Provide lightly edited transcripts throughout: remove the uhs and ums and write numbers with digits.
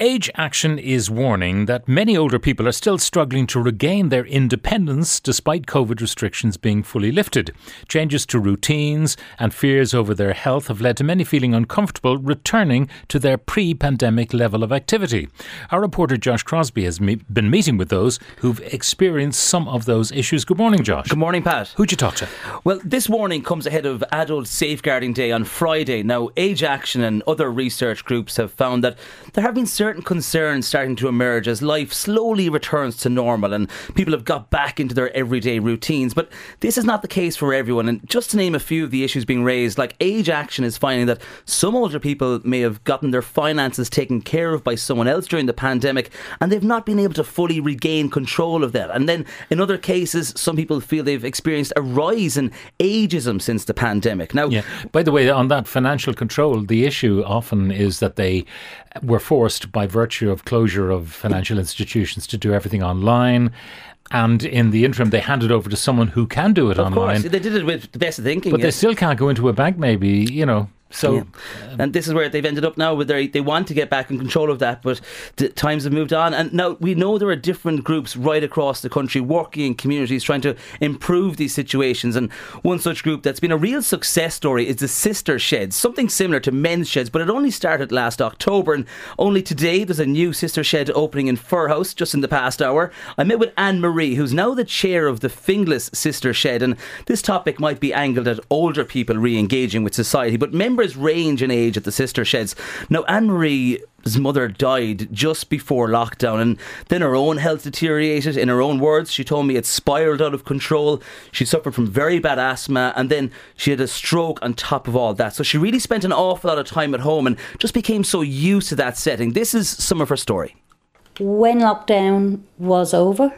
Age Action is warning that many older people are still struggling to regain their independence despite COVID restrictions being fully lifted. Changes to routines and fears over their health have led to many feeling uncomfortable returning to their pre-pandemic level of activity. Our reporter Josh Crosby has been meeting with those who've experienced some of those issues. Good morning, Josh. Good morning, Pat. Who'd you talk to? Well, this warning comes ahead of Adult Safeguarding Day on Friday. Now, Age Action and other research groups have found that there have been certain concerns starting to emerge as life slowly returns to normal and people have got back into their everyday routines. But this is not the case for everyone. And just to name a few of the issues being raised, like Age Action is finding that some older people may have gotten their finances taken care of by someone else during the pandemic and they've not been able to fully regain control of that. And then in other cases, some people feel they've experienced a rise in ageism since the pandemic. Now, by the way, on that financial control, the issue often is that they were forced by virtue of closure of financial institutions to do everything online. And in the interim, they handed over to someone who can do it online. Of course, they did it with the best of thinking. But they still can't go into a bank, maybe, So, and this is where they've ended up now, where they want to get back in control of that, but the times have moved on. And now we know there are different groups right across the country working in communities trying to improve these situations. And one such group that's been a real success story is the Sister Sheds, something similar to Men's Sheds, but it only started last October. And only today there's a new Sister Shed opening in Firhouse just in the past hour. I met with Anne Marie, who's now the chair of the Finglas Sister Shed. And this topic might be angled at older people re-engaging with society, but members range in age at the Sister Sheds. Now, Anne-Marie's mother died just before lockdown and then her own health deteriorated. In her own words, she told me it spiralled out of control. She suffered from very bad asthma and then she had a stroke on top of all that. So she really spent an awful lot of time at home and just became so used to that setting. This is some of her story. When lockdown was over,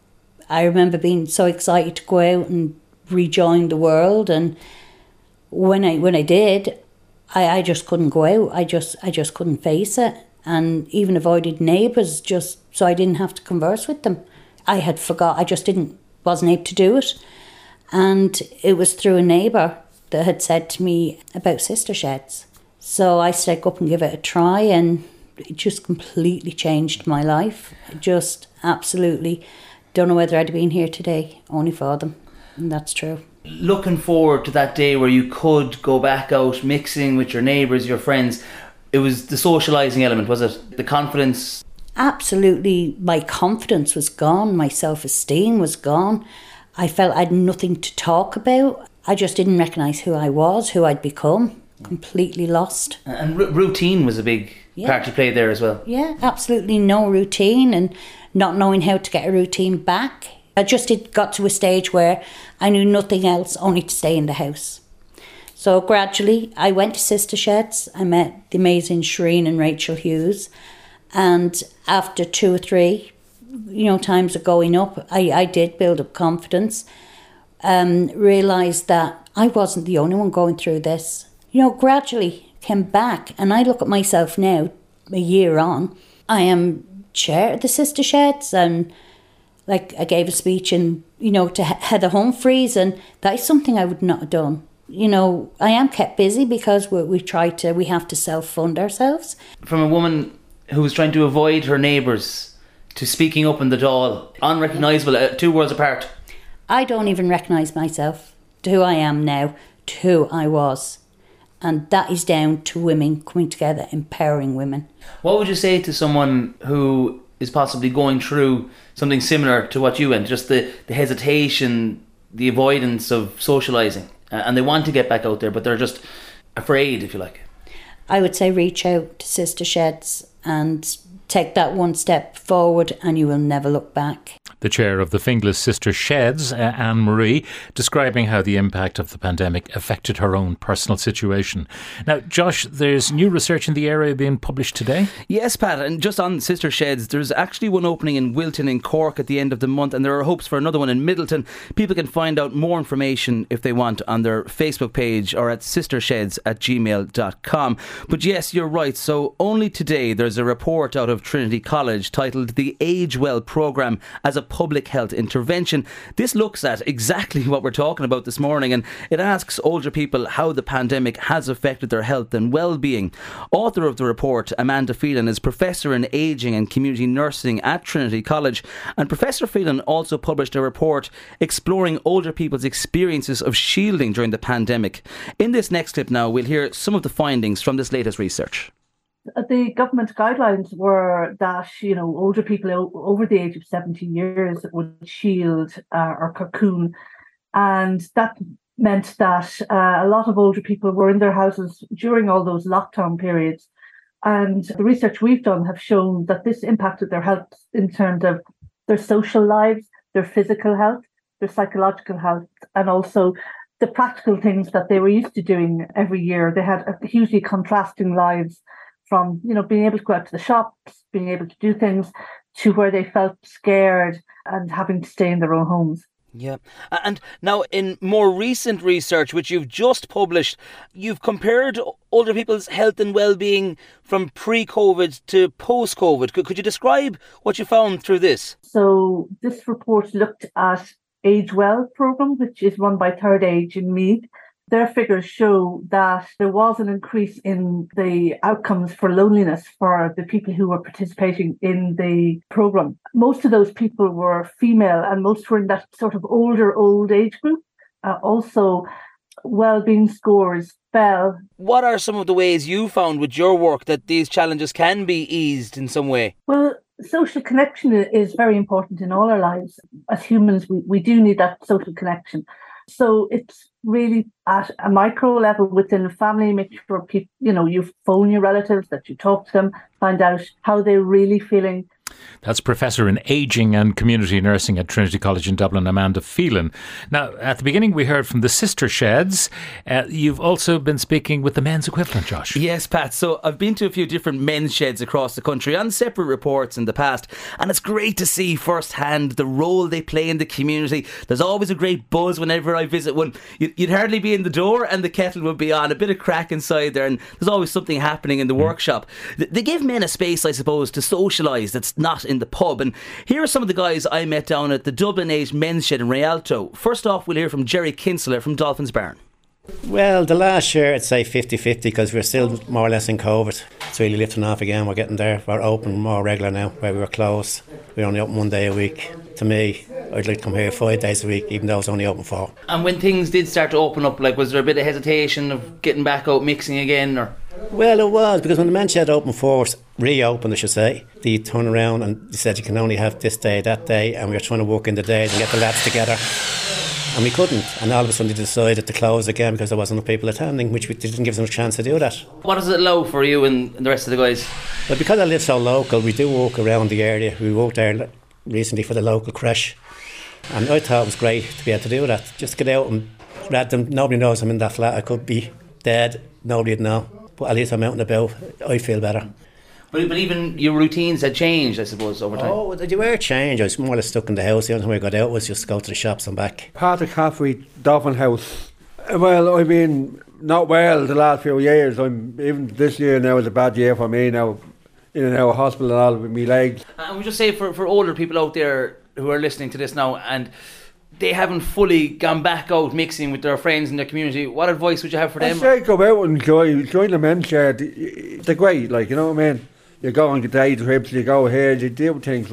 I remember being so excited to go out and rejoin the world, and when I did, I just couldn't go out. I just couldn't face it, and even avoided neighbours just so I didn't have to converse with them. I had forgot. I just wasn't able to do it, and it was through a neighbour that had said to me about Sister Sheds. So I stuck up and give it a try, and it just completely changed my life. Just absolutely don't know whether I'd have been here today only for them, and that's true. Looking forward to that day where you could go back out mixing with your neighbours, your friends. It was the socialising element, was it? The confidence? Absolutely. My confidence was gone. My self-esteem was gone. I felt I had nothing to talk about. I just didn't recognise who I was, who I'd become. Completely lost. And routine was a big part to play there as well. Yeah, absolutely no routine and not knowing how to get a routine back. I just got to a stage where I knew nothing else, only to stay in the house. So gradually I went to Sister Sheds. I met the amazing Shireen and Rachel Hughes. And after 2 or 3, times of going up, I did build up confidence. Realised that I wasn't the only one going through this. Gradually came back. And I look at myself now, a year on. I am chair of the Sister Sheds, and I gave a speech to Heather Humphreys, and that is something I would not have done. I am kept busy because we have to self-fund ourselves. From a woman who was trying to avoid her neighbours to speaking up in the Dáil, unrecognisable, 2 worlds apart. I don't even recognise myself to who I am now, to who I was. And that is down to women coming together, empowering women. What would you say to someone who is possibly going through something similar to what you went, just the hesitation, the avoidance of socialising, and they want to get back out there, but they're just afraid, if you like? I would say reach out to Sister Sheds and take that one step forward and you will never look back. The chair of the Finglas Sister Sheds, Anne Marie, describing how the impact of the pandemic affected her own personal situation. Now, Josh, there's new research in the area being published today? Yes, Pat, and just on Sister Sheds, there's actually one opening in Wilton in Cork at the end of the month, and there are hopes for another one in Middleton. People can find out more information if they want on their Facebook page or at sistersheds@gmail.com. But yes, you're right. So only today there's a report out of Trinity College titled The Age Well Programme as a public health intervention. This looks at exactly what we're talking about this morning, and it asks older people how the pandemic has affected their health and well-being. Author of the report, Amanda Phelan, is Professor in Ageing and Community Nursing at Trinity College, and Professor Phelan also published a report exploring older people's experiences of shielding during the pandemic. In this next clip now, we'll hear some of the findings from this latest research. The government guidelines were that, older people over the age of 70 years would shield or cocoon. And that meant that a lot of older people were in their houses during all those lockdown periods. And the research we've done have shown that this impacted their health in terms of their social lives, their physical health, their psychological health, and also the practical things that they were used to doing every year. They had hugely contrasting lives, from being able to go out to the shops, being able to do things, to where they felt scared and having to stay in their own homes. Yeah. And now, in more recent research, which you've just published, you've compared older people's health and well-being from pre-COVID to post-COVID. Could you describe what you found through this? So this report looked at Age Well programme, which is run by Third Age in Meath. Their figures show that there was an increase in the outcomes for loneliness for the people who were participating in the programme. Most of those people were female, and most were in that sort of older old age group. Also, well-being scores fell. What are some of the ways you found with your work that these challenges can be eased in some way? Well, social connection is very important in all our lives. As humans, we do need that social connection. So it's really at a micro level within the family, make sure people, you phone your relatives, that you talk to them, find out how they're really feeling. That's Professor in Ageing and Community Nursing at Trinity College in Dublin, Amanda Phelan. Now, at the beginning, we heard from the Sister Sheds. You've also been speaking with the men's equivalent, Josh. Yes, Pat. So I've been to a few different men's sheds across the country on separate reports in the past, and it's great to see firsthand the role they play in the community. There's always a great buzz whenever I visit one. You'd hardly be in the door and the kettle would be on, a bit of crack inside there, and there's always something happening in the workshop. They give men a space, I suppose, to socialise that's not in the pub. And here are some of the guys I met down at the Dublin Age Men's Shed in Rialto. First off, we'll hear from Jerry Kinsella from Dolphins Barn. Well, the last year I'd say 50-50, because we're still more or less in COVID. It's really lifting off again. We're getting there. We're open more regular now, where we were closed. We're only open 1 day a week. To me, I'd like to come here 5 days a week, even though it's only open 4. And when things did start to open up, was there a bit of hesitation of getting back out mixing again? Or? Well, it was, because when the men's shed opened reopened, I should say, they turned around and they said you can only have this day, that day, and we were trying to work in the days and get the lads together. And we couldn't. And all of a sudden they decided to close again because there wasn't enough people attending, which didn't give them a chance to do that. What does it allow for you and the rest of the guys? Well, because I live so local, we do walk around the area. We walked there recently for the local creche. And I thought it was great to be able to do that. Just get out and rather than nobody knows I'm in that flat. I could be dead, nobody'd know. But at least I'm out and about. I feel better. But even your routines had changed, I suppose, over time. Oh, they were changed. I was more or less stuck in the house. The only time I got out was just go to the shops and back. Patrick Caffrey, Dolphin House. Well, I've been not well the last few years. Even this year now is a bad year for me now. In and out of hospital and all with my legs. And we just say for older people out there who are listening to this now and they haven't fully gone back out mixing with their friends in their community, what advice would you have for them? I'd say go out and join the men's shed. They're great, you know what I mean? You go on day trips, you go here, you do things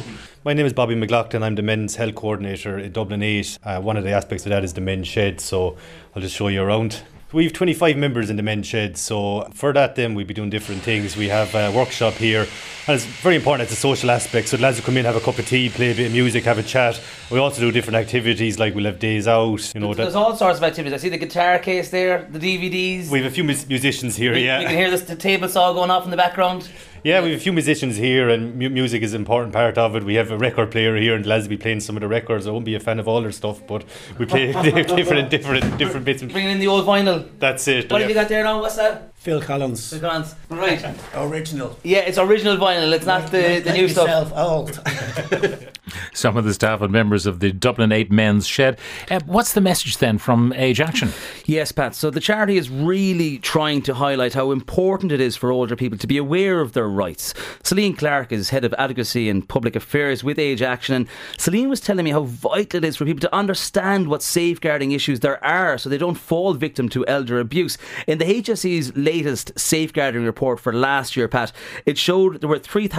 My name is Bobby McLaughlin. I'm the men's health coordinator at Dublin 8. One of the aspects of that is the men's shed, so I'll just show you around. We have 25 members in the men's shed, so for that then we'll be doing different things. We have a workshop here, and it's very important, it's a social aspect, so the lads will come in, have a cup of tea, play a bit of music, have a chat. We also do different activities, like we'll have days out. There's all sorts of activities. I see the guitar case there, the DVDs. We have a few musicians here, You can hear the table saw going off in the background. Yeah, we have a few musicians here, and music is an important part of it. We have a record player here, and the lads will be playing some of the records. I won't be a fan of all their stuff, but we play different bits. Bringing in the old vinyl. That's it. What have you got there now? What's that? Phil Collins. Right. Original. Yeah, it's original vinyl. It's not the new stuff. Old. some of the staff and members of the Dublin 8 Men's Shed. What's the message then from Age Action? Yes, Pat. So the charity is really trying to highlight how important it is for older people to be aware of their rights. Celine Clark is Head of Advocacy and Public Affairs with Age Action, and Celine was telling me how vital it is for people to understand what safeguarding issues there are so they don't fall victim to elder abuse. In the HSE's latest safeguarding report for last year, Pat, it showed there were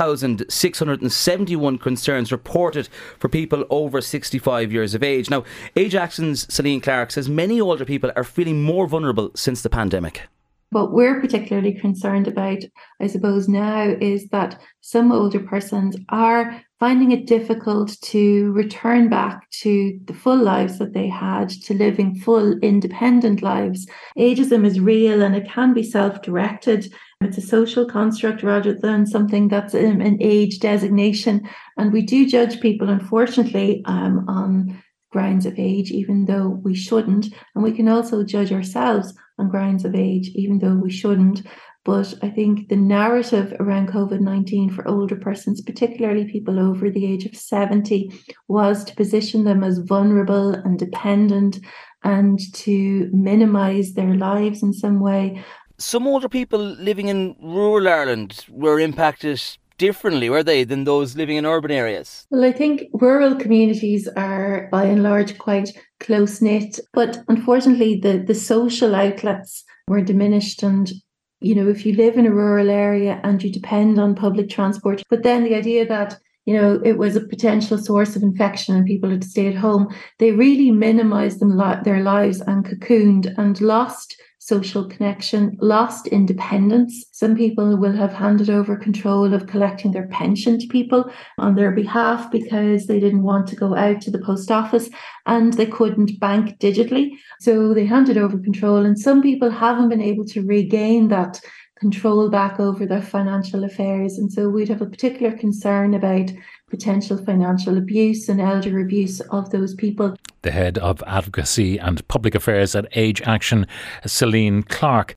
3,671 concerns reported for people over 65 years of age. Now, Age Action's Celine Clark says many older people are feeling more vulnerable since the pandemic. What we're particularly concerned about, I suppose, now is that some older persons are finding it difficult to return back to the full lives that they had, to living full independent lives. Ageism is real and it can be self-directed. It's a social construct rather than something that's an age designation. And we do judge people, unfortunately, on grounds of age, even though we shouldn't. And we can also judge ourselves on grounds of age, even though we shouldn't. But I think the narrative around COVID-19 for older persons, particularly people over the age of 70, was to position them as vulnerable and dependent and to minimise their lives in some way. Some older people living in rural Ireland were impacted differently, were they, than those living in urban areas? Well, I think rural communities are by and large quite close-knit, but unfortunately the social outlets were diminished. And, you know, if you live in a rural area and you depend on public transport, but then the idea that, you know, it was a potential source of infection and people had to stay at home, they really minimised their lives and cocooned and lost social connection, lost independence. Some people will have handed over control of collecting their pension to people on their behalf because they didn't want to go out to the post office and they couldn't bank digitally. So they handed over control, and some people haven't been able to regain that control back over their financial affairs. And so we'd have a particular concern about potential financial abuse and elder abuse of those people. The Head of Advocacy and Public Affairs at Age Action, Celine Clark.